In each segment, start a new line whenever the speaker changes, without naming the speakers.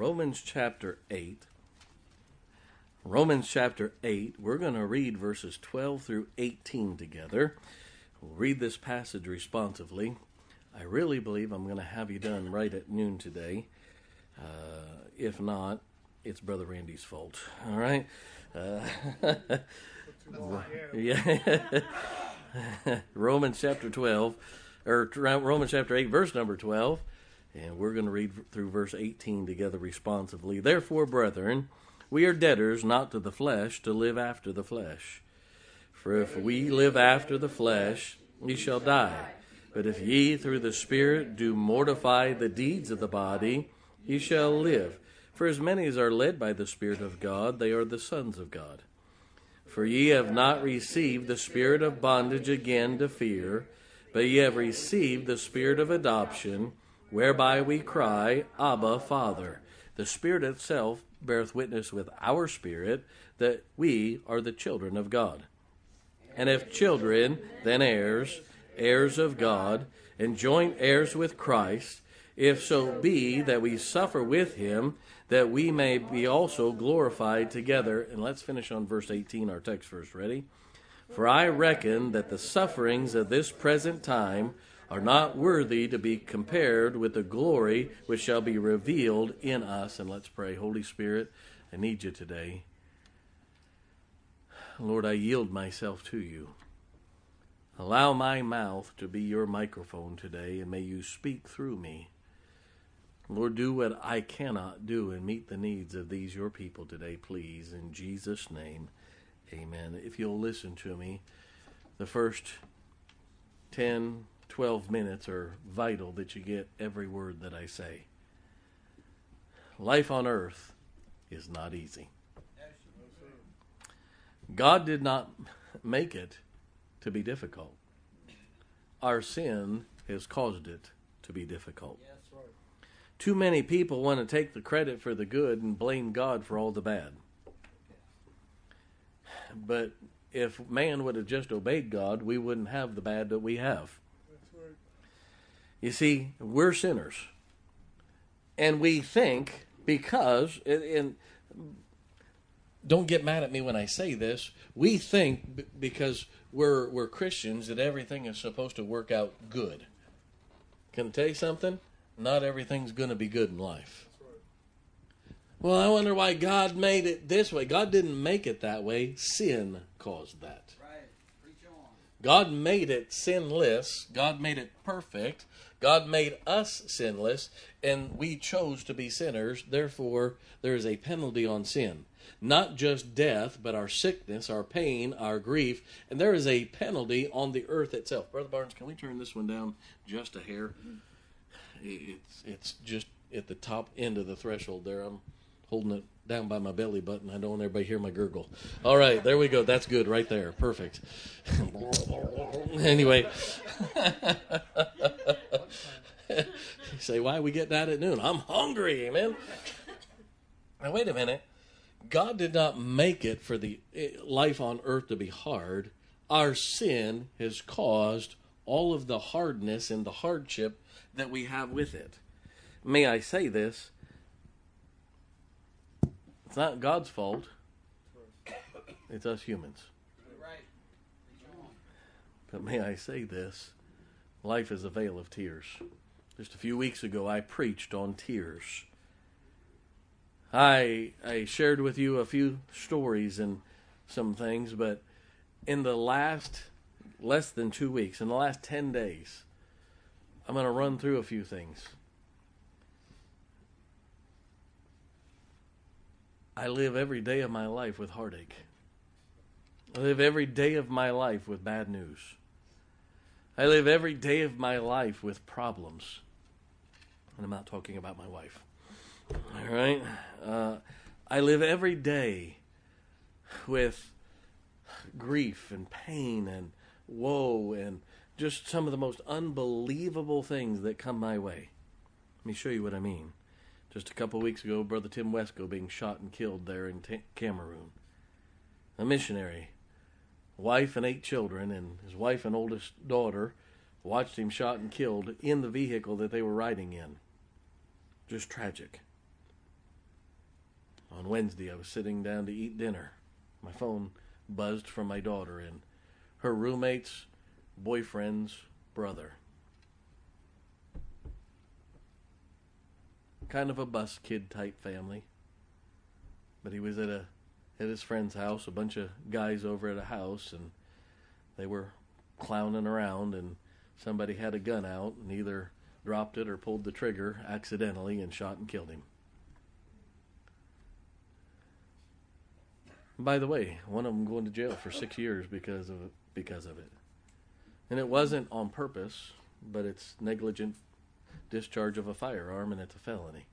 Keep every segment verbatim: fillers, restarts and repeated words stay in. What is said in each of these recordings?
Romans chapter eight. Romans chapter eight, we're going to read verses twelve through eighteen together. We'll read this passage responsively. I really believe I'm going to have you done right at noon today. Uh, if not, it's Brother Randy's fault. All right? Uh, yeah. Romans chapter twelve, or Romans chapter eight, verse number twelve. And we're going to read through verse eighteen together responsively. Therefore, brethren, we are debtors not to the flesh to live after the flesh. For if we live after the flesh, we shall die. But if ye through the Spirit do mortify the deeds of the body, ye shall live. For as many as are led by the Spirit of God, they are the sons of God. For ye have not received the spirit of bondage again to fear, but ye have received the spirit of adoption, whereby we cry, Abba, Father. The Spirit itself beareth witness with our spirit that we are the children of God. And if children, then heirs, heirs of God, and joint heirs with Christ, if so be that we suffer with him, that we may be also glorified together. And let's finish on verse eighteen, our text verse. Ready? For I reckon that the sufferings of this present time are not worthy to be compared with the glory which shall be revealed in us. And let's pray. Holy Spirit, I need you today. Lord, I yield myself to you. Allow my mouth to be your microphone today, and may you speak through me. Lord, do what I cannot do and meet the needs of these your people today, please. In Jesus' name, amen. If you'll listen to me, the first ten, twelve minutes are vital that you get every word that I say. Life on earth is not easy. God did not make it to be difficult. Our sin has caused it to be difficult. Too many people want to take the credit for the good and blame God for all the bad. But if man would have just obeyed God, we wouldn't have the bad that we have. You see, we're sinners. And we think because, and don't get mad at me when I say this, we think because we're we're Christians that everything is supposed to work out good. Can I tell you something? Not everything's going to be good in life. Well, I wonder why God made it this way. God didn't make it that way. Sin caused that. God made it sinless. God made it perfect. God made us sinless, and we chose to be sinners. Therefore, there is a penalty on sin. Not just death, but our sickness, our pain, our grief. And there is a penalty on the earth itself. Brother Barnes, can we turn this one down just a hair? It's it's just at the top end of the threshold there. I'm holding it down by my belly button. I don't want everybody to hear my gurgle. All right, there we go. That's good right there. Perfect. Anyway. You say, why we get that at noon? I'm hungry, man. Now, wait a minute. God did not make it for the life on earth to be hard. Our sin has caused all of the hardness and the hardship that we have with it. May I say this? It's not God's fault. It's us humans. But may I say this? Life is a vale of tears. Just a few weeks ago, I preached on tears. I I shared with you a few stories and some things, but in the last less than two weeks, in the last ten days, I'm going to run through a few things. I live every day of my life with heartache. I live every day of my life with bad news. I live every day of my life with problems. And I'm not talking about my wife. All right? Uh, I live every day with grief and pain and woe and just some of the most unbelievable things that come my way. Let me show you what I mean. Just a couple of weeks ago, Brother Tim Wesco being shot and killed there in T- Cameroon. A missionary, wife and eight children, and his wife and oldest daughter watched him shot and killed in the vehicle that they were riding in. Just tragic. On Wednesday, I was sitting down to eat dinner. My phone buzzed from my daughter and her roommate's boyfriend's brother. Kind of a bus kid type family. But he was at a at his friend's house, a bunch of guys over at a house, and they were clowning around, and somebody had a gun out and either dropped it or pulled the trigger accidentally and shot and killed him. By the way, one of them going to jail for six years because of because of it. And it wasn't on purpose, but it's negligent discharge of a firearm, and it's a felony.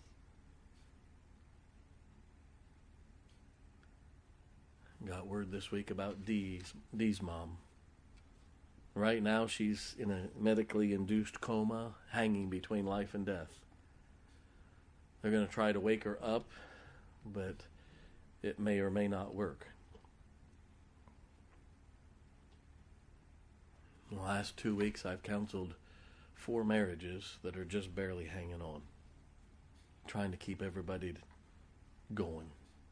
Got word this week about Dee's, Dee's mom. Right now she's in a medically induced coma, hanging between life and death. They're going to try to wake her up, but it may or may not work. In the last two weeks, I've counseled four marriages that are just barely hanging on, trying to keep everybody going.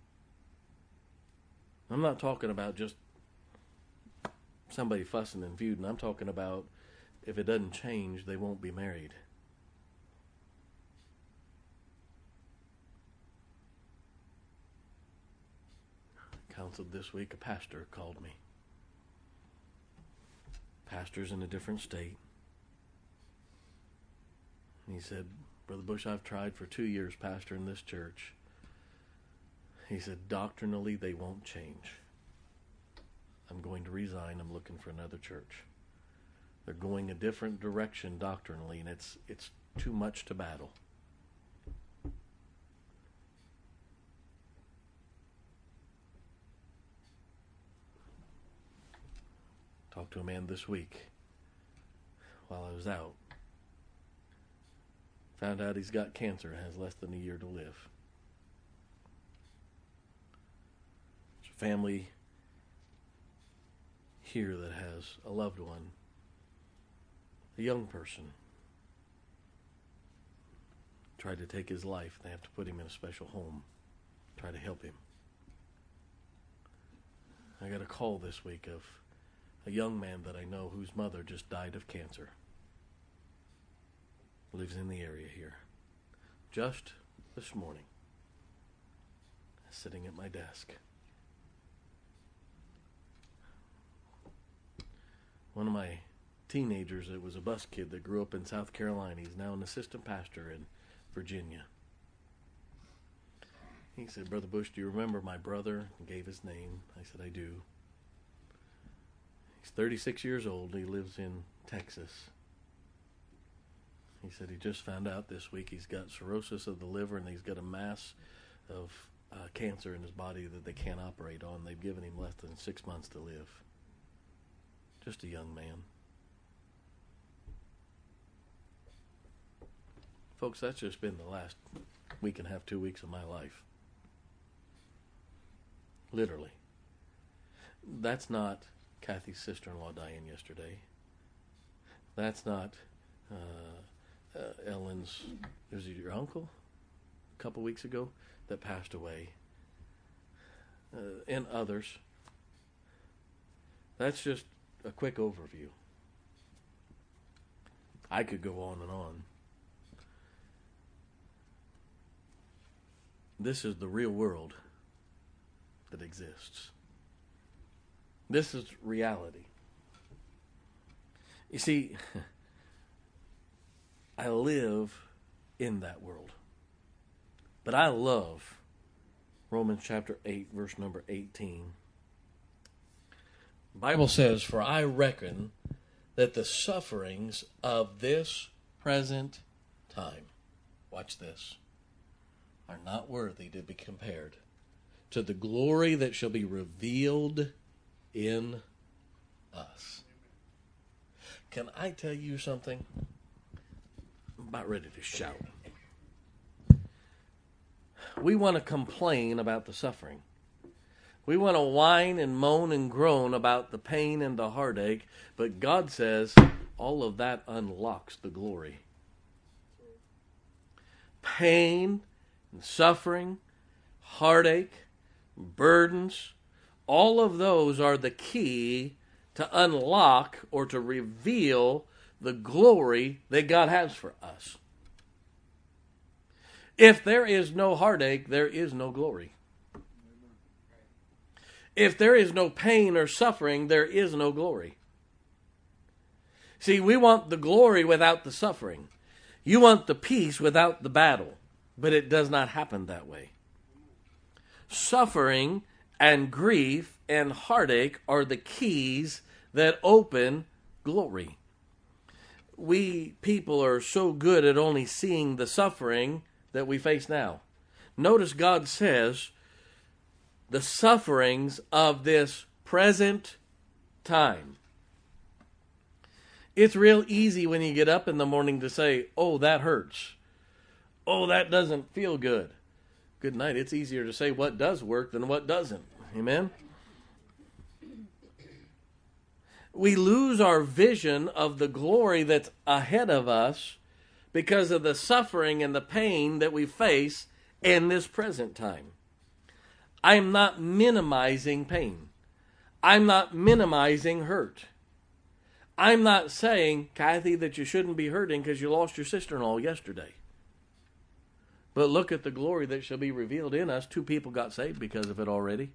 I'm not talking about just somebody fussing and feuding. I'm talking about if it doesn't change, they won't be married. Counseled this week, a pastor called me. Pastor's in a different state. He said, Brother Bush, I've tried for two years pastoring this church. He said, doctrinally, they won't change. I'm going to resign. I'm looking for another church. They're going a different direction doctrinally, and it's it's too much to battle. Talked to a man this week while I was out. Found out he's got cancer and has less than a year to live. There's a family here that has a loved one, a young person, tried to take his life. They have to put him in a special home, try to help him. I got a call this week of a young man that I know whose mother just died of cancer. Lives in the area here. Just this morning, sitting at my desk. One of my teenagers that was a bus kid that grew up in South Carolina, he's now an assistant pastor in Virginia. He said, Brother Bush, do you remember my brother? He gave his name. I said, I do. He's thirty-six years old. He lives in Texas. He said he just found out this week he's got cirrhosis of the liver and he's got a mass of uh, cancer in his body that they can't operate on. They've given him less than six months to live. Just a young man. Folks, that's just been the last week and a half, two weeks of my life. Literally. That's not Kathy's sister-in-law dying yesterday. That's not uh, uh, Ellen's, was it your uncle a couple weeks ago that passed away? Uh, and others. That's just a quick overview. I could go on and on. This is the real world that exists. This is reality. You see, I live in that world. But I love Romans chapter eight, verse number eighteen. The Bible says, for I reckon that the sufferings of this present time, watch this, are not worthy to be compared to the glory that shall be revealed in us. Can I tell you something? I'm about ready to shout. We want to complain about the suffering. We want to whine and moan and groan about the pain and the heartache, but God says all of that unlocks the glory. Pain and suffering, heartache, burdens, all of those are the key to unlock or to reveal the glory that God has for us. If there is no heartache, there is no glory. If there is no pain or suffering, there is no glory. See, we want the glory without the suffering. You want the peace without the battle. But it does not happen that way. Suffering and grief and heartache are the keys that open glory. We people are so good at only seeing the suffering that we face now. Notice God says the sufferings of this present time. It's real easy when you get up in the morning to say, oh, that hurts. Oh, that doesn't feel good. Good night. It's easier to say what does work than what doesn't. Amen? We lose our vision of the glory that's ahead of us because of the suffering and the pain that we face in this present time. I'm not minimizing pain. I'm not minimizing hurt. I'm not saying, Kathy, that you shouldn't be hurting because you lost your sister-in-law yesterday. But look at the glory that shall be revealed in us. Two people got saved because of it already.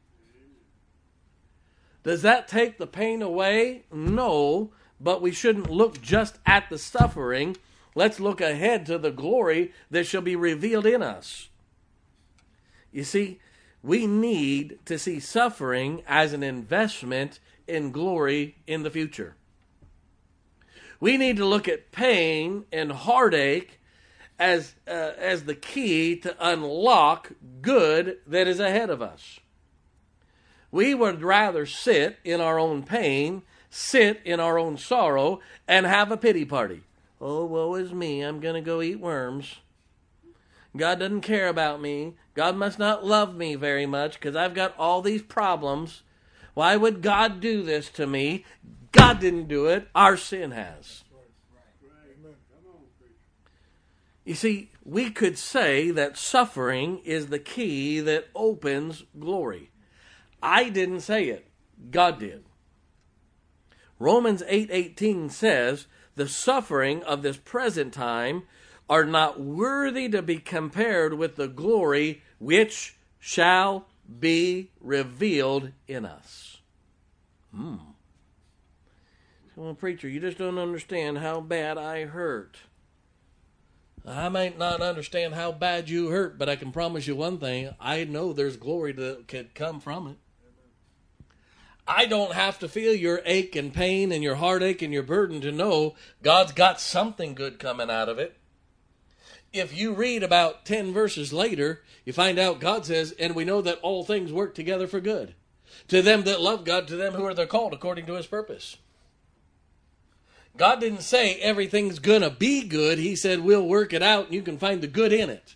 Does that take the pain away? No, but we shouldn't look just at the suffering. Let's look ahead to the glory that shall be revealed in us. You see, we need to see suffering as an investment in glory in the future. We need to look at pain and heartache as uh, as the key to unlock good that is ahead of us. We would rather sit in our own pain, sit in our own sorrow, and have a pity party. Oh, woe is me, I'm going to go eat worms. God doesn't care about me. God must not love me very much because I've got all these problems. Why would God do this to me? God didn't do it. Our sin has. You see, we could say that suffering is the key that opens glory. I didn't say it. God did. Romans eight eighteen says, the suffering of this present time are not worthy to be compared with the glory which shall be revealed in us. Hmm. Well, preacher, you just don't understand how bad I hurt. I might not understand how bad you hurt, but I can promise you one thing. I know there's glory that could come from it. I don't have to feel your ache and pain and your heartache and your burden to know God's got something good coming out of it. If you read about ten verses later, you find out God says, and we know that all things work together for good. To them that love God, to them who are the called according to his purpose. God didn't say everything's going to be good. He said we'll work it out and you can find the good in it.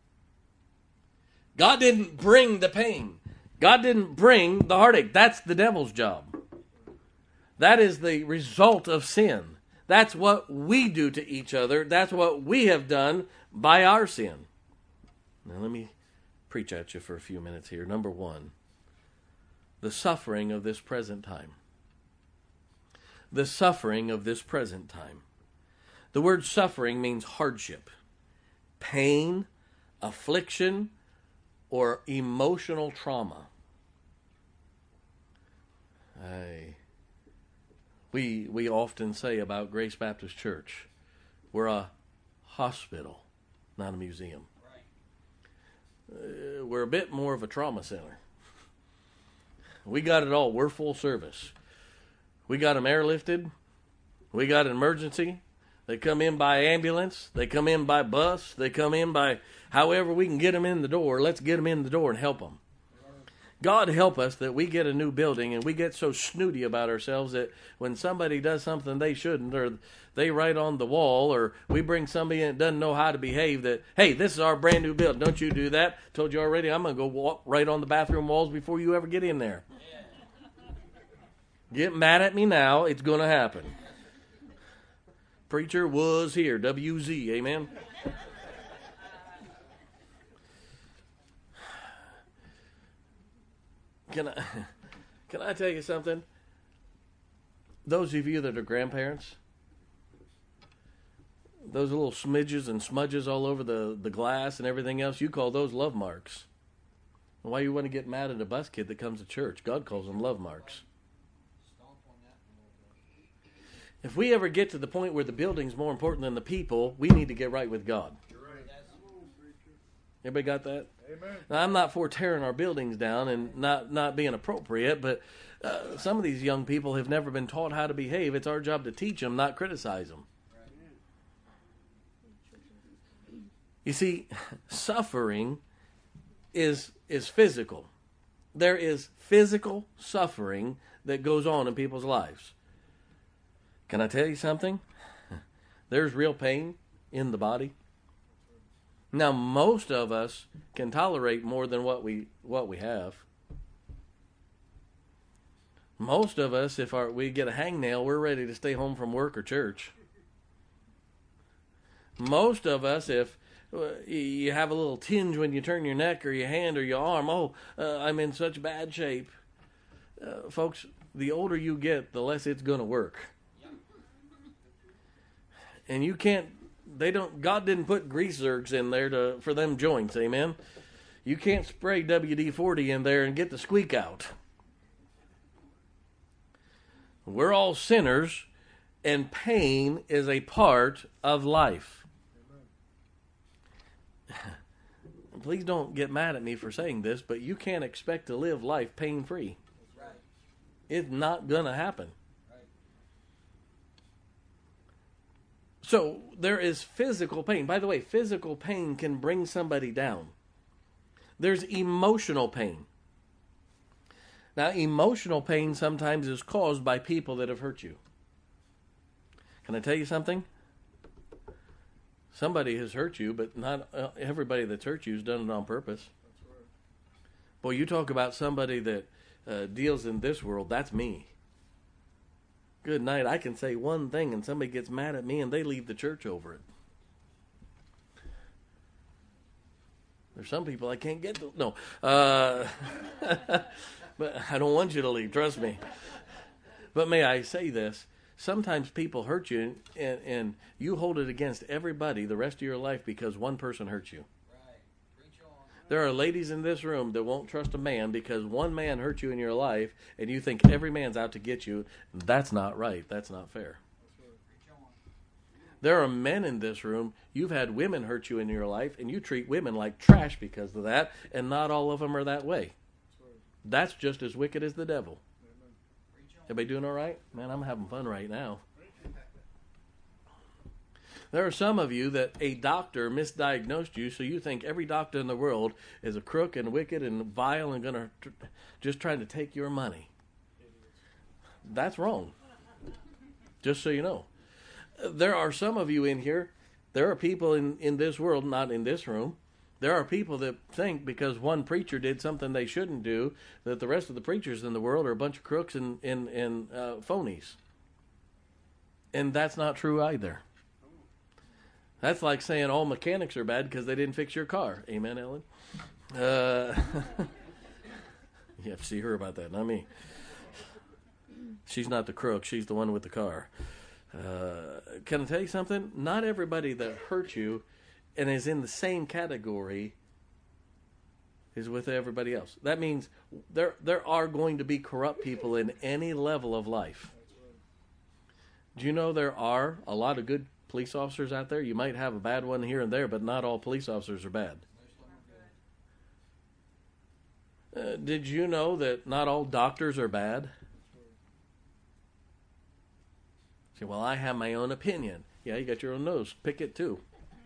God didn't bring the pain. God didn't bring the heartache. That's the devil's job. That is the result of sin. That's what we do to each other. That's what we have done by our sin. Now let me preach at you for a few minutes here. Number one, the suffering of this present time. The suffering of this present time. The word suffering means hardship, pain, affliction, or emotional trauma. I, we, we often say about Grace Baptist Church, we're a hospital, not a museum. Uh, we're a bit more of a trauma center. We got it all. We're full service. We got them airlifted. We got an emergency. They come in by ambulance. They come in by bus. They come in by however we can get them in the door. Let's get them in the door and help them. God help us that we get a new building and we get so snooty about ourselves that when somebody does something they shouldn't, or they write on the wall, or we bring somebody in that doesn't know how to behave, that, hey, this is our brand new building. Don't you do that. Told you already, I'm going to go walk right on the bathroom walls before you ever get in there. Get mad at me now. It's going to happen. Preacher was here. W Z. Amen. Can I, can I tell you something? Those of you that are grandparents, those little smidges and smudges all over the, the glass and everything else, you call those love marks. Why you want to get mad at a bus kid that comes to church? God calls them love marks. If we ever get to the point where the building's more important than the people, we need to get right with God. Everybody got that?
Amen.
Now, I'm not for tearing our buildings down and not, not being appropriate, but uh, some of these young people have never been taught how to behave. It's our job to teach them, not criticize them. You see, suffering is is physical. There is physical suffering that goes on in people's lives. Can I tell you something? There's real pain in the body. Now, most of us can tolerate more than what we what we have. Most of us, if our, we get a hangnail, we're ready to stay home from work or church. Most of us, if you have a little tinge when you turn your neck or your hand or your arm, oh, uh, I'm in such bad shape. Uh, folks, the older you get, the less it's going to work. And you can't, they don't, God didn't put grease zergs in there to for them joints, amen? You can't spray W D forty in there and get the squeak out. We're all sinners, and pain is a part of life. Please don't get mad at me for saying this, but you can't expect to live life pain-free. Right. It's not going to happen. Right. So there is physical pain. By the way, physical pain can bring somebody down. There's emotional pain. Now, emotional pain sometimes is caused by people that have hurt you. Can I tell you something? Somebody has hurt you, but not everybody that's hurt you has done it on purpose. That's right. Boy, you talk about somebody that uh, deals in this world, that's me. Good night. I can say one thing and somebody gets mad at me and they leave the church over it. There's some people I can't get to. No. Uh, but I don't want you to leave, trust me. But may I say this? Sometimes people hurt you, and, and you hold it against everybody the rest of your life because one person hurt you. Right. Preach on. There are ladies in this room that won't trust a man because one man hurt you in your life, and you think every man's out to get you. That's not right. That's not fair. That's right. Preach on. There are men in this room, you've had women hurt you in your life, and you treat women like trash because of that, and not all of them are that way. That's right. That's just as wicked as the devil. Everybody doing all right? Man, I'm having fun right now. There are some of you that a doctor misdiagnosed you, so you think every doctor in the world is a crook and wicked and vile and going to tr- just trying to take your money. That's wrong. Just so you know. There are some of you in here, there are people in, in this world, not in this room, there are people that think because one preacher did something they shouldn't do, that the rest of the preachers in the world are a bunch of crooks and, and, and uh, phonies. And that's not true either. That's like saying all mechanics are bad because they didn't fix your car. Amen, Ellen? Uh, you have to see her about that, not me. She's not the crook. She's the one with the car. Uh, can I tell you something? Not everybody that hurt you and is in the same category is with everybody else. That means there there are going to be corrupt people in any level of life. Do you know there are a lot of good police officers out there? You might have a bad one here and there, but not all police officers are bad. Uh, did you know that not all doctors are bad? Say, well, I have my own opinion. Yeah, you got your own nose. Pick it too.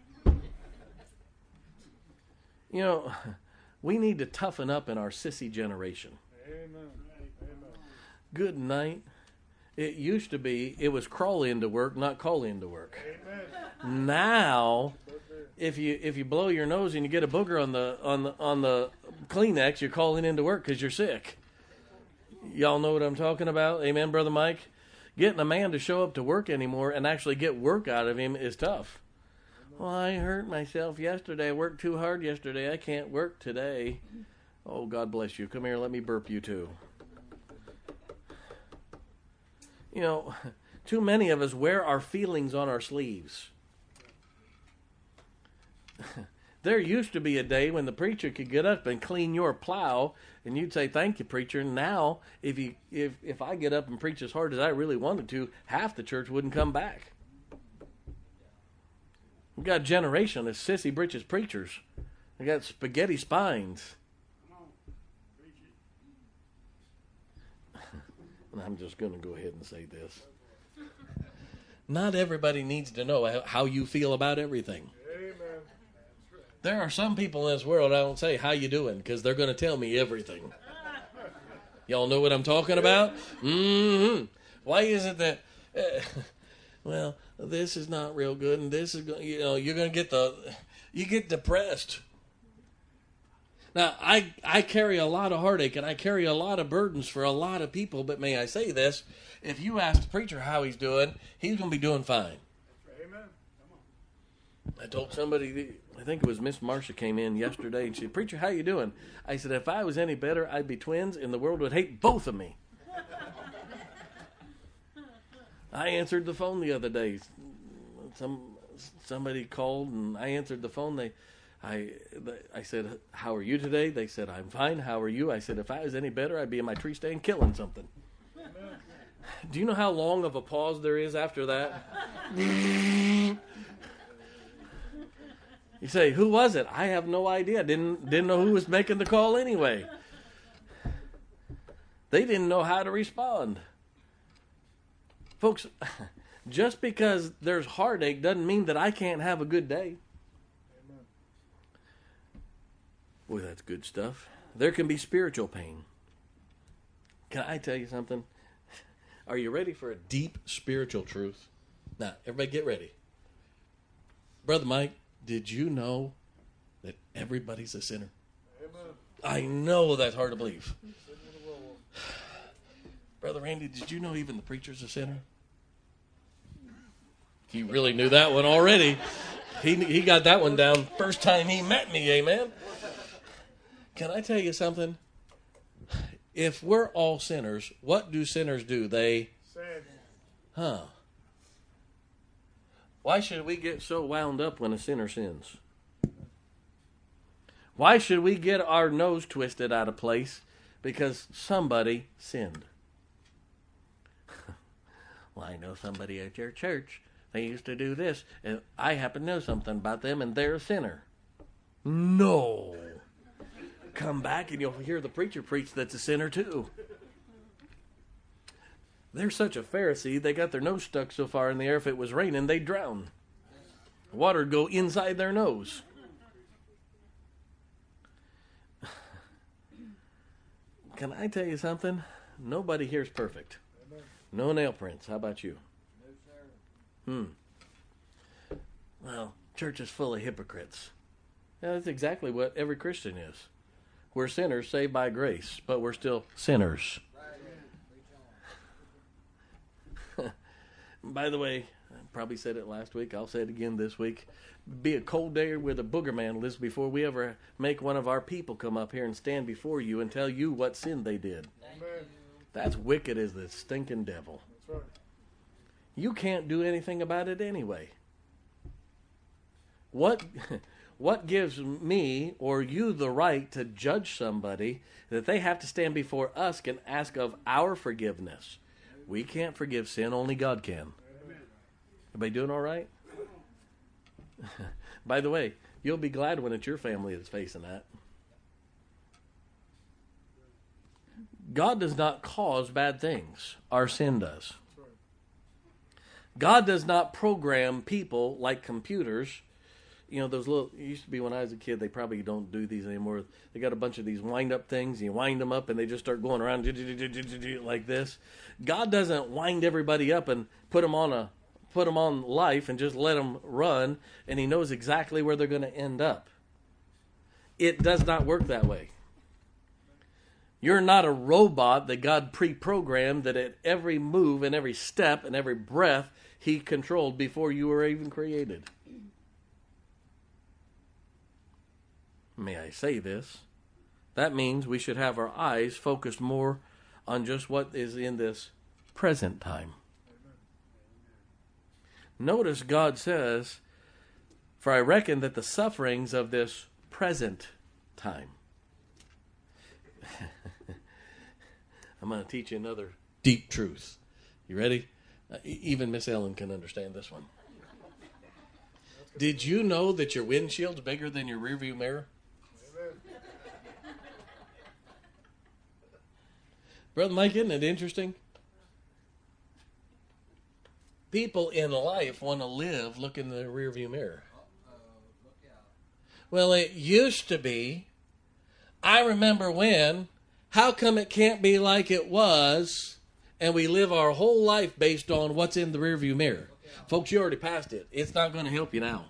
You know, we need to toughen up in our sissy generation.
Amen. Amen.
Good night. It used to be, it was crawl into work, not call into work.
Amen.
Now, if you if you blow your nose and you get a booger on the on the on the Kleenex, you're calling into work because you're sick. Y'all know what I'm talking about? Amen, Brother Mike? Getting a man to show up to work anymore and actually get work out of him is tough. Well, I hurt myself yesterday. I worked too hard yesterday. I can't work today. Oh, God bless you. Come here, let me burp you too. You know, too many of us wear our feelings on our sleeves. There used to be a day when the preacher could get up and clean your plow, and you'd say, "Thank you, preacher." Now, if you if if I get up and preach as hard as I really wanted to, half the church wouldn't come back. We've got a generation of sissy britches preachers. They got spaghetti spines. And I'm just going to go ahead and say this. Not everybody needs to know how you feel about everything.
Amen.
There are some people in this world I don't say, "How you doing?" because they're going to tell me everything. Y'all know what I'm talking about? Mm-hmm. Why is it that, uh, well, this is not real good, and this is, you know, you're going to get the, you get depressed. Now, I, I carry a lot of heartache, and I carry a lot of burdens for a lot of people, but may I say this, if you ask the preacher how he's doing, he's going to be doing fine.
Amen. Come on.
I told somebody, I think it was Miss Marcia came in yesterday, and she said, "Preacher, how you doing?" I said, "If I was any better, I'd be twins, and the world would hate both of me." I answered the phone the other day. Some somebody called, and I answered the phone. They, I, I said, "How are you today?" They said, "I'm fine. How are you?" I said, "If I was any better, I'd be in my tree stand killing something." Amen. Do you know how long of a pause there is after that? You say, "Who was it?" I have no idea. Didn't didn't know who was making the call anyway. They didn't know how to respond. Folks, just because there's heartache doesn't mean that I can't have a good day.
Amen.
Boy, that's good stuff. There can be spiritual pain. Can I tell you something? Are you ready for a deep spiritual truth? Now, everybody get ready. Brother Mike, did you know that everybody's a sinner?
Amen.
I know that's hard to believe. Brother Randy, did you know even the preacher's a sinner? He really knew that one already. He he got that one down first time he met me, amen? Can I tell you something? If we're all sinners, what do sinners do? They,
Sad.
huh? Why should we get so wound up when a sinner sins? Why should we get our nose twisted out of place because somebody sinned? Well, I know somebody at your church. They used to do this, and I happen to know something about them, and they're a sinner. No. Come back and you'll hear the preacher preach that's a sinner too. They're such a Pharisee, they got their nose stuck so far in the air, if it was raining, they'd drown. Water would go inside their nose. Can I tell you something? Nobody here's perfect. No nail prints. How about you? Hmm. Well, church is full of hypocrites. Yeah, that's exactly what every Christian is. We're sinners saved by grace, but we're still sinners. By the way, I probably said it last week. I'll say it again this week. Be a cold day where the booger man lives before we ever make one of our people come up here and stand before you and tell you what sin they did.
Amen.
That's wicked as the stinking devil.
That's right.
You can't do anything about it anyway. What what gives me or you the right to judge somebody that they have to stand before us and ask of our forgiveness? We can't forgive sin, only God can. Everybody doing all right? By the way, you'll be glad when it's your family that's facing that. God does not cause bad things. Our sin does. God does not program people like computers. You know, those little, it used to be when I was a kid, they probably don't do these anymore. They got a bunch of these wind-up things, and you wind them up, and they just start going around like this. God doesn't wind everybody up and put them on a, put them on life and just let them run, and he knows exactly where they're going to end up. It does not work that way. You're not a robot that God pre-programmed that at every move and every step and every breath he controlled before you were even created. May I say this? That means we should have our eyes focused more on just what is in this present time. Notice God says, for I reckon that the sufferings of this present time. I'm going to teach you another deep truth. You ready? Uh, even Miss Ellen can understand this one. Did you know that your windshield's bigger than your rearview mirror?
Amen.
Brother Mike, isn't it interesting? People in life want to live looking in the rearview mirror. Well, it used to be. I remember when. How come it can't be like it was? And we live our whole life based on what's in the rearview mirror. Folks, you already passed it. It's not going to help you now.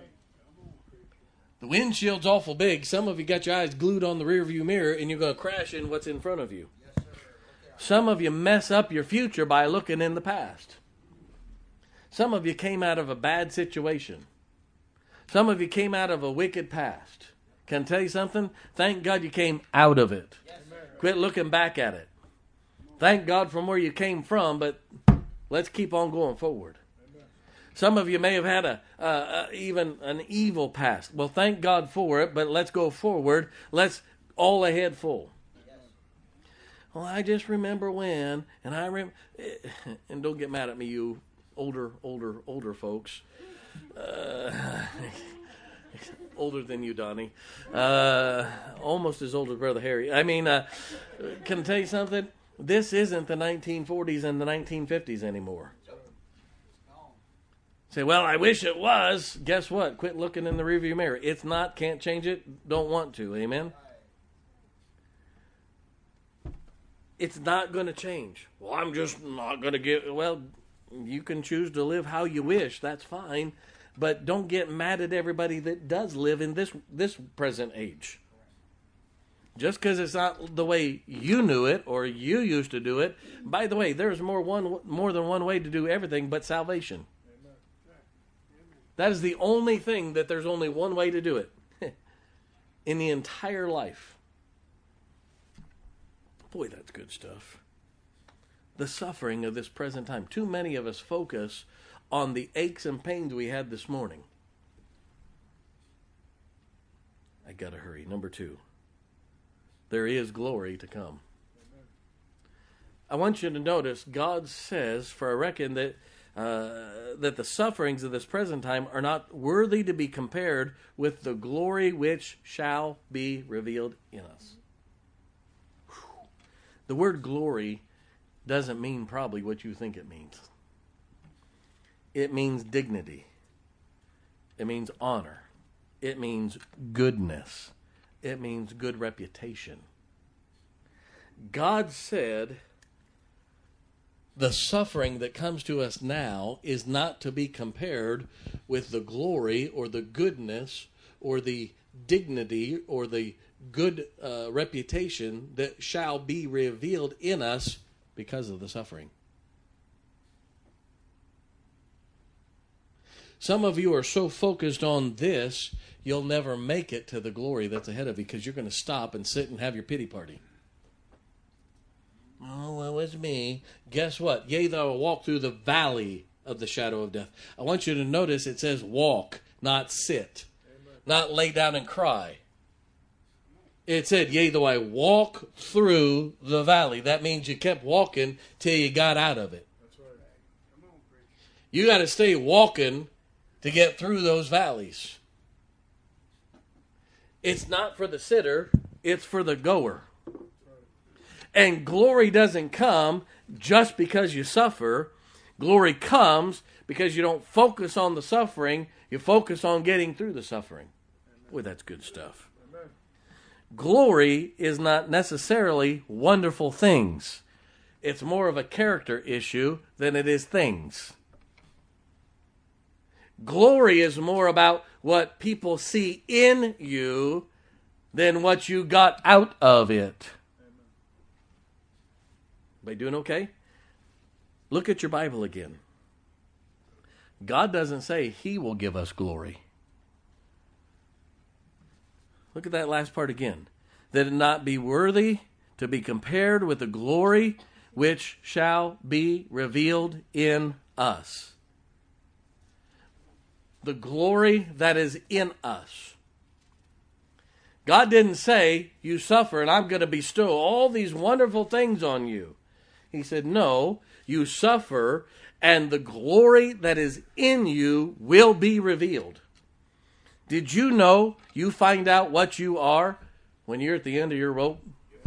The windshield's awful big. Some of you got your eyes glued on the rearview mirror and you're going to crash in what's in front of you. Some of you mess up your future by looking in the past. Some of you came out of a bad situation. Some of you came out of a wicked past. Can I tell you something? Thank God you came out of it. Quit looking back at it. Thank God from where you came from, but let's keep on going forward. Some of you may have had a uh, uh, even an evil past. Well, thank God for it, but let's go forward. Let's all ahead full. Well, I just remember when, and I rem, and don't get mad at me, you older, older, older folks. Uh, older than you, Donnie. Uh, almost as old as Brother Harry. I mean, uh, can I tell you something? This isn't the nineteen forties and the nineteen fifties anymore. Say, well, I wish it was. Guess what? Quit looking in the rearview mirror. It's not, can't change it, don't want to. Amen? It's not going to change. Well, I'm just not going to get, well, you can choose to live how you wish. That's fine. But don't get mad at everybody that does live in this this present age. Just because it's not the way you knew it or you used to do it. By the way, there's more one more than one way to do everything but salvation. That is the only thing that there's only one way to do it in the entire life. Boy, that's good stuff. The suffering of this present time. Too many of us focus on the aches and pains we had this morning. I gotta hurry. Number two. There is glory to come. Amen. I want you to notice God says, for I reckon that uh, that the sufferings of this present time are not worthy to be compared with the glory which shall be revealed in us. Whew. The word glory doesn't mean probably what you think it means. It means dignity. It means honor. It means goodness. It means good reputation. God said the suffering that comes to us now is not to be compared with the glory or the goodness or the dignity or the good uh, reputation that shall be revealed in us because of the suffering. Some of you are so focused on this, you'll never make it to the glory that's ahead of you because you're going to stop and sit and have your pity party. Oh, well, it's me. Guess what? Yea, thou will walk through the valley of the shadow of death. I want you to notice it says walk, not sit. Amen. Not lay down and cry. It said, yea, though I walk through the valley. That means you kept walking till you got out of it.
That's right. Come on, preacher.
You got to stay walking to get through those valleys. It's not for the sitter, it's for the goer. And glory doesn't come just because you suffer. Glory comes because you don't focus on the suffering, you focus on getting through the suffering. Amen. Boy, that's good stuff. Amen. Glory is not necessarily wonderful things. It's more of a character issue than it is things. Glory is more about what people see in you than what you got out of it. Everybody doing okay? Look at your Bible again. God doesn't say He will give us glory. Look at that last part again. that it not be worthy to be compared with the glory which shall be revealed in us. The glory that is in us. God didn't say, you suffer and I'm going to bestow all these wonderful things on you. He said, no, you suffer and the glory that is in you will be revealed. Did you know you find out what you are when you're at the end of your rope?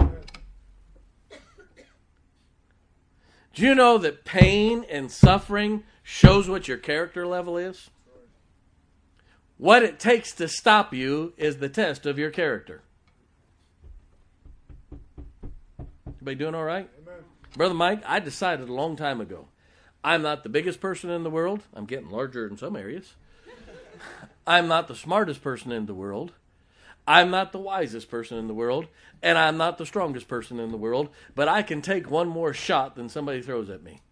Do you know that pain and suffering shows what your character level is? What it takes to stop you is the test of your character. Everybody doing all right?
Amen.
Brother Mike, I decided a long time ago, I'm not the biggest person in the world. I'm getting larger in some areas. I'm not the smartest person in the world. I'm not the wisest person in the world. And I'm not the strongest person in the world. But I can take one more shot than somebody throws at me.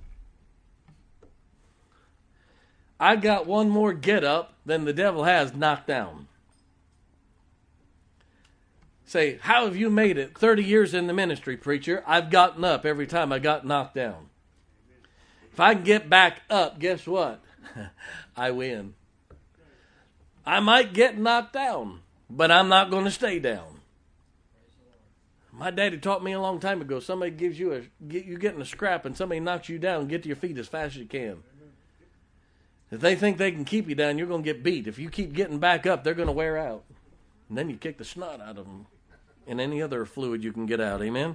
I got one more get up than the devil has knocked down. Say, how have you made it thirty years in the ministry, preacher? I've gotten up every time I got knocked down. If I can get back up, guess what? I win. I might get knocked down, but I'm not going to stay down. My daddy taught me a long time ago, somebody gives you a, get, you get in a scrap and somebody knocks you down, get to your feet as fast as you can. If they think they can keep you down, you're going to get beat. If you keep getting back up, they're going to wear out. And then you kick the snot out of them and any other fluid you can get out. Amen?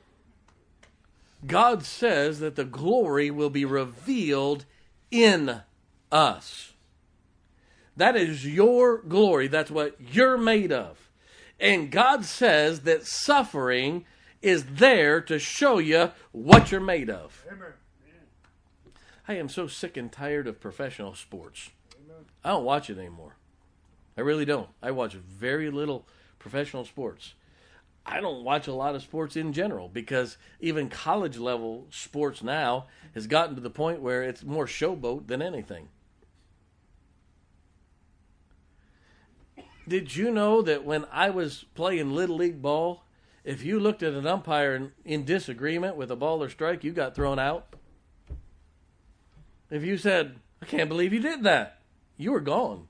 God says that the glory will be revealed in us. That is your glory. That's what you're made of. And God says that suffering is there to show you what you're made of.
Amen.
I am so sick and tired of professional sports.
Amen.
I don't watch it anymore. I really don't. I watch very little professional sports. I don't watch a lot of sports in general because even college level sports now has gotten to the point where it's more showboat than anything. Did you know that when I was playing Little League ball, if you looked at an umpire in, in disagreement with a ball or strike, you got thrown out? If you said, I can't believe you did that, you were gone.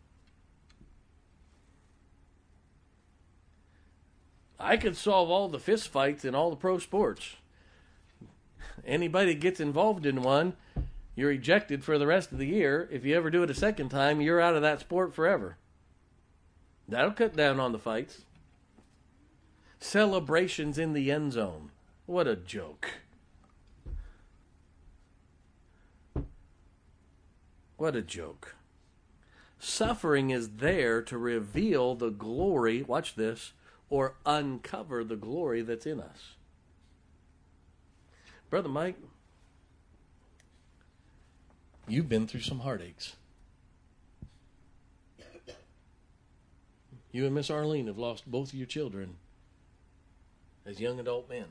I could solve all the fist fights in all the pro sports. Anybody that gets involved in one, you're ejected for the rest of the year. If you ever do it a second time, you're out of that sport forever. That'll cut down on the fights. Celebrations in the end zone. What a joke. What a joke. Suffering is there to reveal the glory, watch this, or uncover the glory that's in us. Brother Mike, you've been through some heartaches. You and Miss Arlene have lost both of your children as young adult men.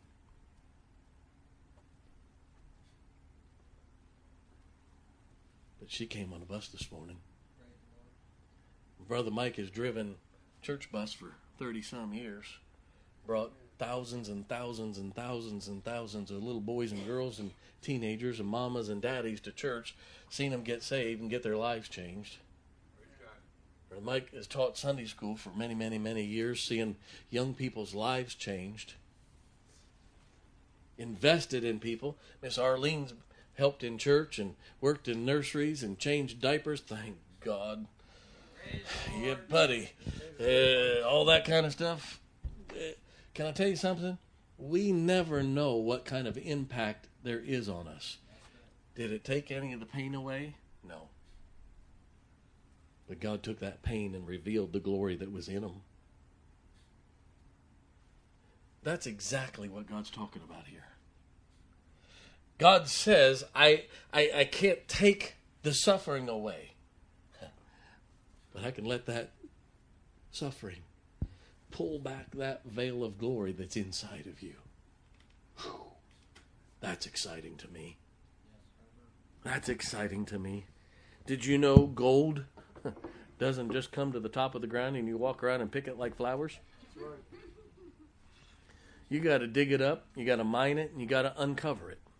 But she came on a bus this morning. Brother Mike has driven church bus for thirty-some years. Brought thousands and thousands and thousands and thousands of little boys and girls and teenagers and mamas and daddies to church, seen them get saved and get their lives changed. Brother Mike has taught Sunday school for many, many, many years, seeing young people's lives changed. Invested in people. Miss Arlene's helped in church and worked in nurseries and changed diapers. Thank God. Yeah, buddy. Uh, all that kind of stuff. Uh, can I tell you something? We never know what kind of impact there is on us. Did it take any of the pain away? No. But God took that pain and revealed the glory that was in them. That's exactly what God's talking about here. God says, I, I, I can't take the suffering away. But I can let that suffering pull back that veil of glory that's inside of you. Whew. That's exciting to me. That's exciting to me. Did you know gold doesn't just come to the top of the ground and you walk around and pick it like flowers?
That's right.
You got to dig it up, you got to mine it, and you got to uncover it.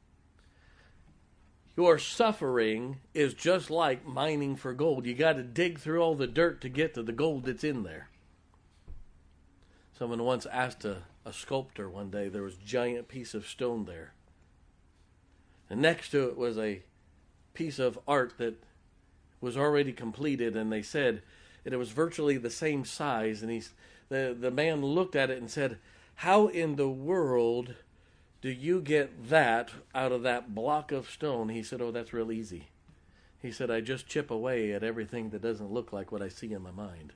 Your suffering is just like mining for gold. You got to dig through all the dirt to get to the gold that's in there. Someone once asked a, a sculptor one day, there was a giant piece of stone there. And next to it was a piece of art that was already completed, and they said that it was virtually the same size. And he's, the, the man looked at it and said, how in the world do you get that out of that block of stone? He said, oh, that's real easy. He said, I just chip away at everything that doesn't look like what I see in my mind.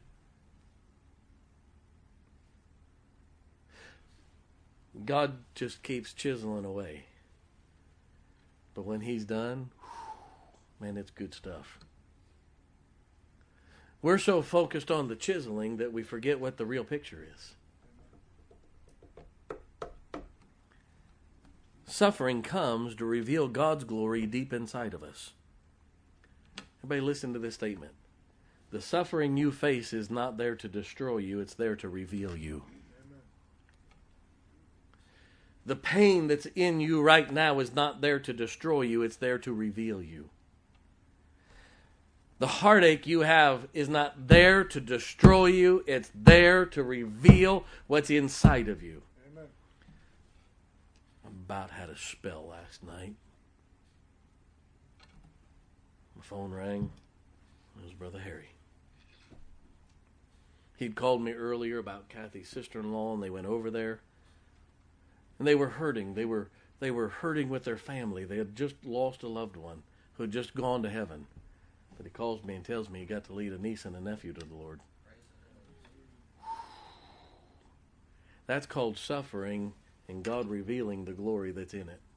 God just keeps chiseling away. But when he's done, man, it's good stuff. We're so focused on the chiseling that we forget what the real picture is. Suffering comes to reveal God's glory deep inside of us. Everybody listen to this statement. The suffering you face is not there to destroy you, it's there to reveal you. Amen. The pain that's in you right now is not there to destroy you, it's there to reveal you. The heartache you have is not there to destroy you, it's there to reveal what's inside of you. About had a spell last night. My phone rang. It was Brother Harry. He'd called me earlier about Kathy's sister-in-law, and they went over there. And they were hurting. They were they were hurting with their family. They had just lost a loved one who had just gone to heaven. But he calls me and tells me he got to lead a niece and a nephew to the Lord. That's called suffering, and God revealing the glory that's in it.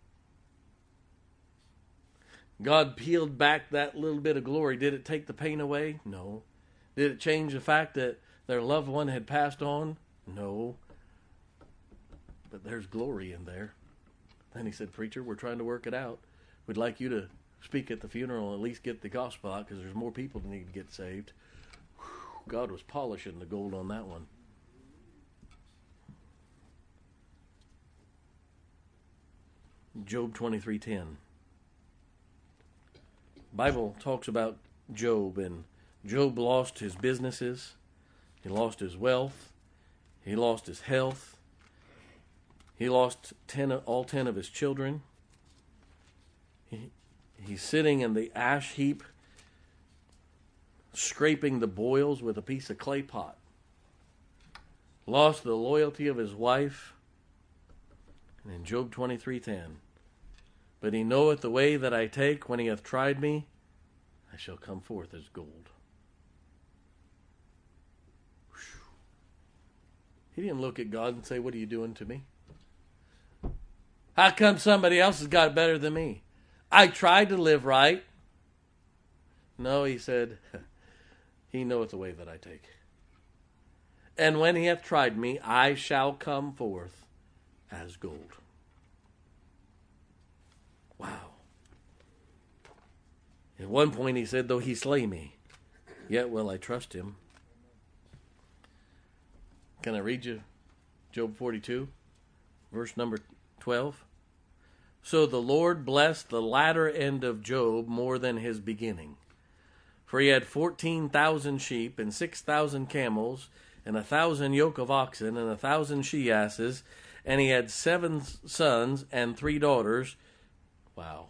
God peeled back that little bit of glory. Did it take the pain away? No. Did it change the fact that their loved one had passed on? No. But there's glory in there. Then he said, preacher, we're trying to work it out. We'd like you to speak at the funeral and at least get the gospel out because there's more people that need to get saved. Whew, God was polishing the gold on that one. Job twenty-three ten. Bible talks about Job, and Job lost his businesses, he lost his wealth, he lost his health, he lost ten, all ten of his children. He, he's sitting in the ash heap, scraping the boils with a piece of clay pot. Lost the loyalty of his wife. And in Job twenty-three ten, but he knoweth the way that I take, when he hath tried me, I shall come forth as gold. Whew. He didn't look at God and say, what are you doing to me? How come somebody else has got it better than me? I tried to live right. No, he said, he knoweth the way that I take. And when he hath tried me, I shall come forth as gold. Wow. At one point he said, though he slay me, yet will I trust him. Can I read you Job forty-two, verse number twelve? So the Lord blessed the latter end of Job more than his beginning. For he had fourteen thousand sheep, and six thousand camels, and a thousand yoke of oxen, and a thousand she-asses, and he had seven sons and three daughters. Wow.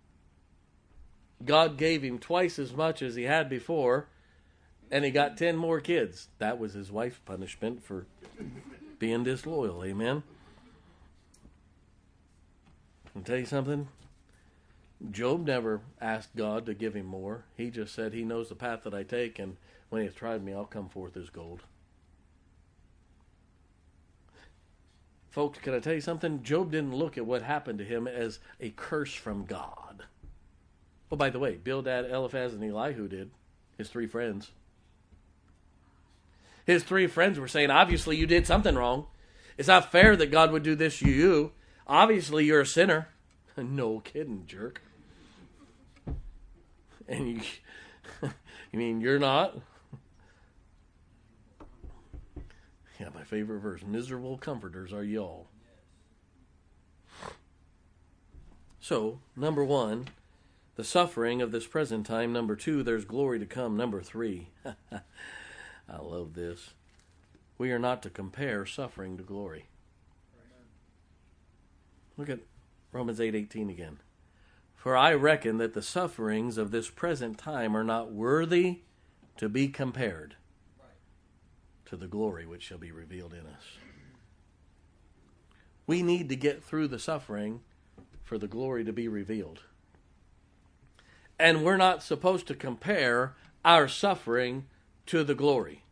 God gave him twice as much as he had before, and he got ten more kids. That was his wife's punishment for being disloyal. Amen. I'll tell you something. Job never asked God to give him more. He just said, he knows the path that I take, and when he has tried me, I'll come forth as gold. Folks, can I tell you something? Job didn't look at what happened to him as a curse from God. Oh, by the way, Bildad, Eliphaz, and Elihu did. His three friends. His three friends were saying, obviously you did something wrong. It's not fair that God would do this to you. Obviously you're a sinner. No kidding, jerk. And you, you mean you're not? Yeah, my favorite verse. Miserable comforters are y'all. So, number one, the suffering of this present time. Number two, there's glory to come. Number three, I love this. We are not to compare suffering to glory. Look at Romans eight eighteen again. For I reckon that the sufferings of this present time are not worthy to be compared to the glory which shall be revealed in us. We need to get through the suffering for the glory to be revealed. And we're not supposed to compare our suffering to the glory.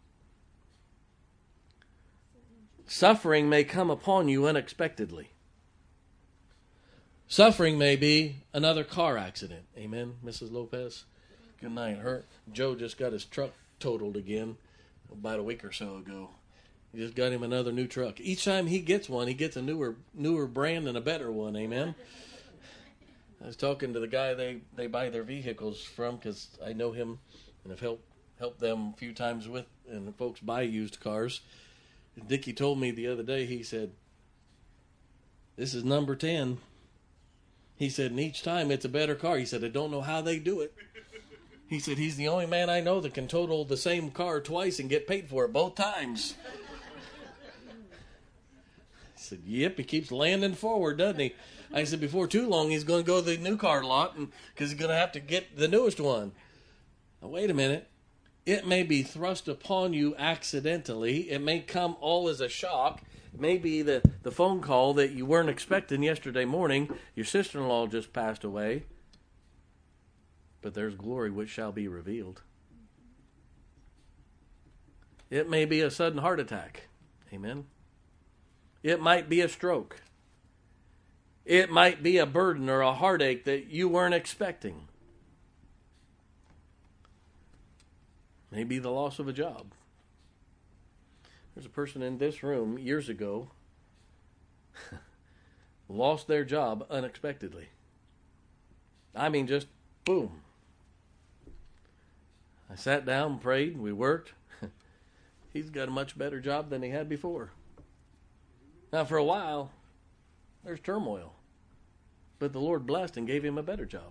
Suffering may come upon you unexpectedly. Suffering may be another car accident. Amen, Missus Lopez? Good night. Her, Joe just got his truck totaled again about a week or so ago. He just got him another new truck. Each time he gets one, he gets a newer newer brand and a better one. Amen? I was talking to the guy they, they buy their vehicles from, because I know him and have helped, helped them a few times with, and folks buy used cars. Dickie told me the other day, he said, this is number ten. He said, and each time it's a better car. He said, I don't know how they do it. He said, he's the only man I know that can total the same car twice and get paid for it both times. I said, yep, he keeps landing forward, doesn't he? I said, before too long, he's going to go to the new car lot because he's going to have to get the newest one. Now, wait a minute. It may be thrust upon you accidentally. It may come all as a shock. It may be the, the phone call that you weren't expecting yesterday morning. Your sister-in-law just passed away. But there's glory which shall be revealed. It may be a sudden heart attack. Amen. It might be a stroke. It might be a burden or a heartache that you weren't expecting. Maybe the loss of a job. There's a person in this room years ago lost their job unexpectedly. I mean, just boom. I sat down, prayed, we worked. He's got a much better job than he had before. Now, for a while, there's turmoil. But the Lord blessed and gave him a better job.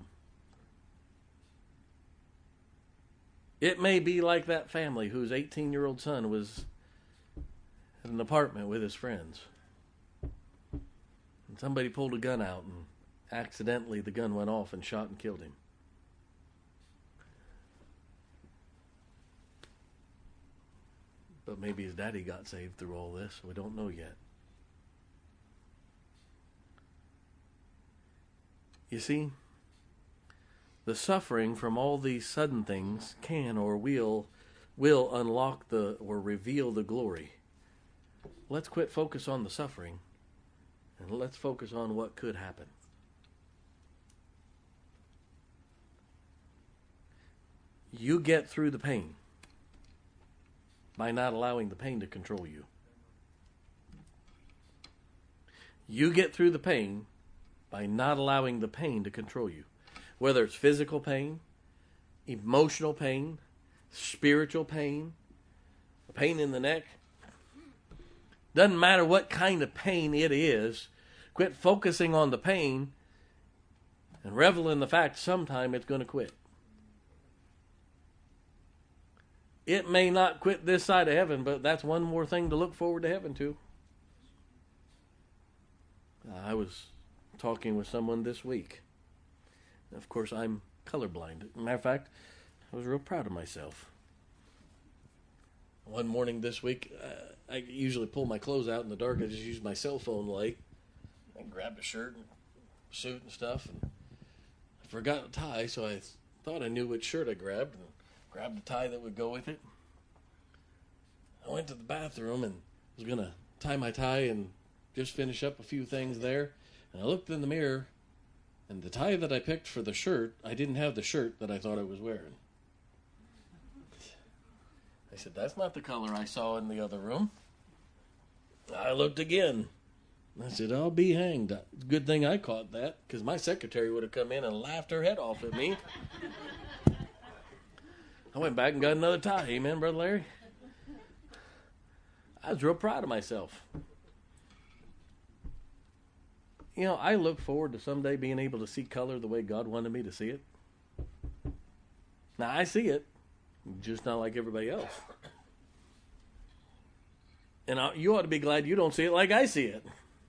It may be like that family whose eighteen-year-old son was at an apartment with his friends. And somebody pulled a gun out, and accidentally the gun went off and shot and killed him. But maybe his daddy got saved through all this. We don't know yet. You see, the suffering from all these sudden things can or will will unlock the or reveal the glory. Let's quit focus on the suffering and let's focus on what could happen. You get through the pain by not allowing the pain to control you. You get through the pain by not allowing the pain to control you. Whether it's physical pain, emotional pain, spiritual pain, pain in the neck. Doesn't matter what kind of pain it is. Quit focusing on the pain and revel in the fact sometime it's going to quit. It may not quit this side of heaven, but that's one more thing to look forward to heaven to. I was talking with someone this week. Of course, I'm colorblind. As a matter of fact, I was real proud of myself. One morning this week, uh, I usually pull my clothes out in the dark. I just use my cell phone light. I grabbed a shirt and suit and stuff. And I forgot a tie, so I thought I knew which shirt I grabbed and grabbed a tie that would go with it. I went to the bathroom and was going to tie my tie and just finish up a few things there. And I looked in the mirror, and the tie that I picked for the shirt, I didn't have the shirt that I thought I was wearing. I said, that's not the color I saw in the other room. I looked again. I said, I'll be hanged. Good thing I caught that, because my secretary would have come in and laughed her head off at me. I went back and got another tie. Amen, Brother Larry? I was real proud of myself. You know, I look forward to someday being able to see color the way God wanted me to see it. Now, I see it, just not like everybody else. And I, you ought to be glad you don't see it like I see it.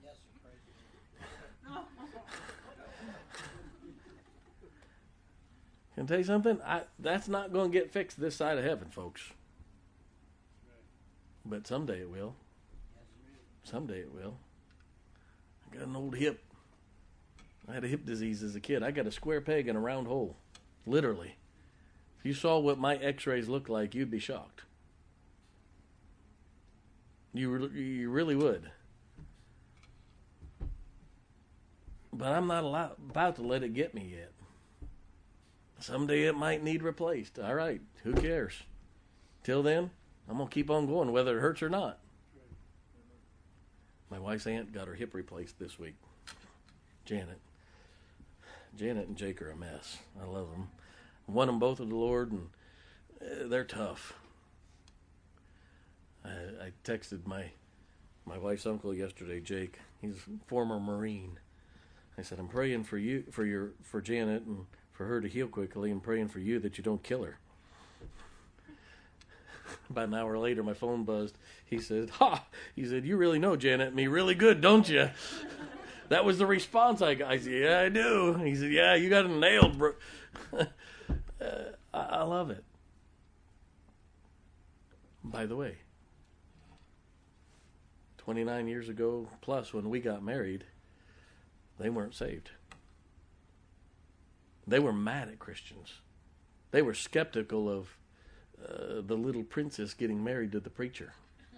Can I tell you something? I, that's not going to get fixed this side of heaven, folks. But someday it will. Someday it will. I got an old hip. I had a hip disease as a kid. I got a square peg in a round hole. Literally. If you saw what my x-rays looked like, you'd be shocked. You, re- you really would. But I'm not allowed, about to let it get me yet. Someday it might need replaced. All right, who cares? Till then, I'm going to keep on going whether it hurts or not. My wife's aunt got her hip replaced this week. Janet. Janet and Jake are a mess. I love them. I won them both of the Lord, and uh, they're tough. I, I texted my my wife's uncle yesterday, Jake. He's a former Marine. I said, I'm praying for you, for your, for Janet, and for her to heal quickly, and praying for you that you don't kill her. About an hour later, my phone buzzed. He said, ha! He said, you really know Janet and me really good, don't you? That was the response I got. I said, yeah, I do. He said, yeah, you got it nailed, bro. uh, I, I love it. By the way, twenty-nine years ago plus when we got married, they weren't saved. They were mad at Christians. They were skeptical of uh, the little princess getting married to the preacher.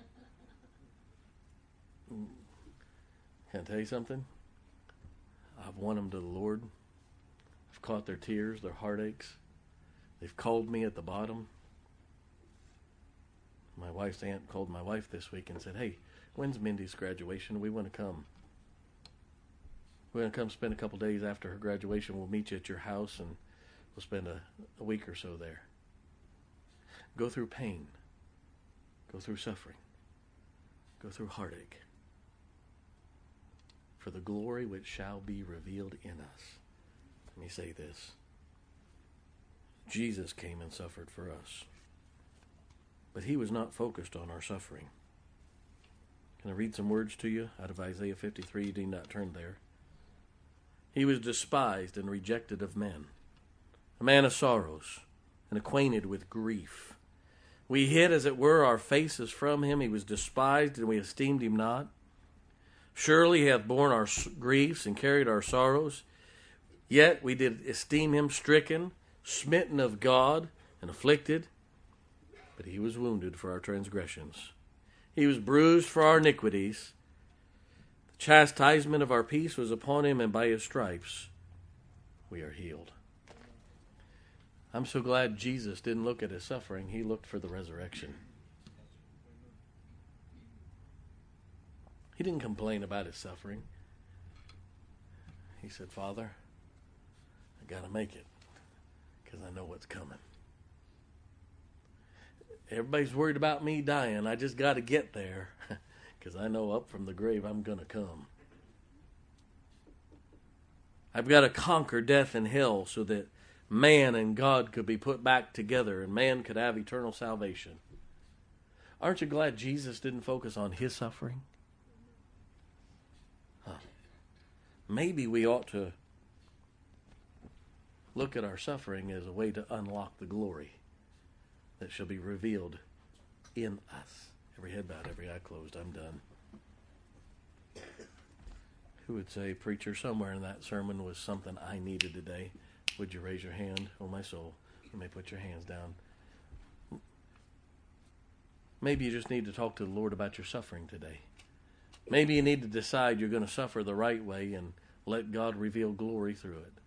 Can I tell you something? I've won them to the Lord. I've caught their tears, their heartaches. They've called me at the bottom. My wife's aunt called my wife this week and said, hey, when's Mindy's graduation? We want to come. We're going to come spend a couple days after her graduation. We'll meet you at your house, and we'll spend a, a week or so there. Go through pain. Go through suffering. Go through heartache. For the glory which shall be revealed in us. Let me say this. Jesus came and suffered for us. But he was not focused on our suffering. Can I read some words to you out of Isaiah fifty-three? You need not turn there. He was despised and rejected of men, a man of sorrows and acquainted with grief. We hid, as it were, our faces from him. He was despised, and we esteemed him not. Surely he hath borne our griefs and carried our sorrows. Yet we did esteem him stricken, smitten of God, and afflicted. But he was wounded for our transgressions. He was bruised for our iniquities. The chastisement of our peace was upon him, and by his stripes we are healed. I'm so glad Jesus didn't look at his suffering. He looked for the resurrection. He didn't complain about his suffering. He said, Father, I got to make it because I know what's coming. Everybody's worried about me dying. I just got to get there because I know up from the grave I'm going to come. I've got to conquer death and hell so that man and God could be put back together and man could have eternal salvation. Aren't you glad Jesus didn't focus on his suffering? Huh. Maybe we ought to look at our suffering as a way to unlock the glory that shall be revealed in us. Every head bowed, every eye closed. I'm done. Who would say, preacher, somewhere in that sermon was something I needed today? Would you raise your hand? Oh, my soul. You may put your hands down. Maybe you just need to talk to the Lord about your suffering today. Maybe you need to decide you're going to suffer the right way and let God reveal glory through it.